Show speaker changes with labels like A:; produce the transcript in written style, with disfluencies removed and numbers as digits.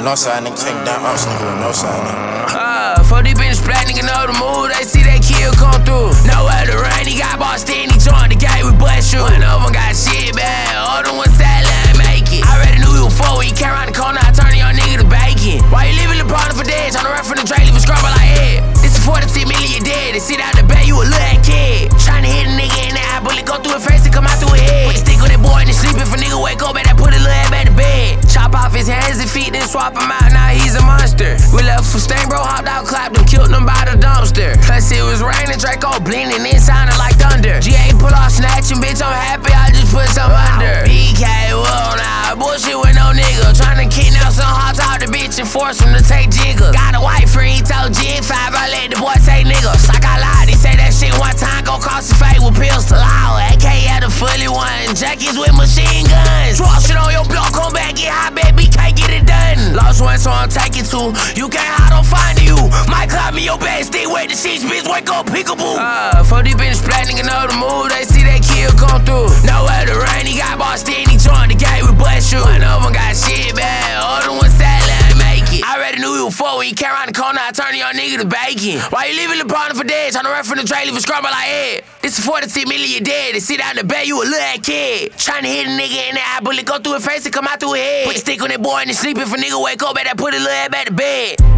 A: north side, nigga take down ops, nigga with north side, nigga.
B: For these bitches black, nigga know the move. They see that kill come through. Nowhere to run, he got bossed in, he joined the game with butt shoes. One of them got shit bad, other one sad, let him make it. I already knew you before when you came around the corner, I turned your nigga to bacon. Why you leaving the partner for dead? Tryna run from the train, leave a scrubber like head. This is 46 million dead, they sit out the bed, you a little kid. Tryna hit a nigga in the eye, bullet go through his face and come out through his head. Put the stick on that boy and he sleep, if a nigga wake up, man, that put a little head back to bed. Chop off his hands and feet, then swap him out, now he's a monster. We left for stain, bro, hopped out, clapped him, killed him by the dumpster. Plus it was raining, Draco blending, it sounded like thunder. GA pull off snatching, bitch, I'm happy, I just put some under. BK, whoa, nah, bullshit with no nigga. Tryna kidnap some hot out the bitch and force him to take jiggers. Got a white friend, he told Jig 5, I let the boy say niggas. Like I lied, he said that shit one time, gon' cost his face with pills to lie. AK had a fully one, jackets with machine guns. Draw shit on your block, come back, get high, baby, can't get it done. Lost one, so I'm taking two. You can't hide, I'm finding you. Might clap me your bed, stay wet the sheets, bitch, wake up, peekaboo. For these bitches black, nigga know the move. They see that kill come through. Nowhere to run, he got bossed in, he joined the game with butt shoes. One of them got shit bad, other one sad, let him make it. I already knew you before when you came around the corner, I turned your nigga to bacon. Why you leaving the partner for dead? Tryna run from the train, leave a scrubber like head. This is 46 million dead, they sit out in the bed, you a little kid. Tryna hit a nigga in the eye, bullet go through his face and come out through his head. Put the stick on that boy and he sleep, if a nigga wake up, man, that put a little head back to bed.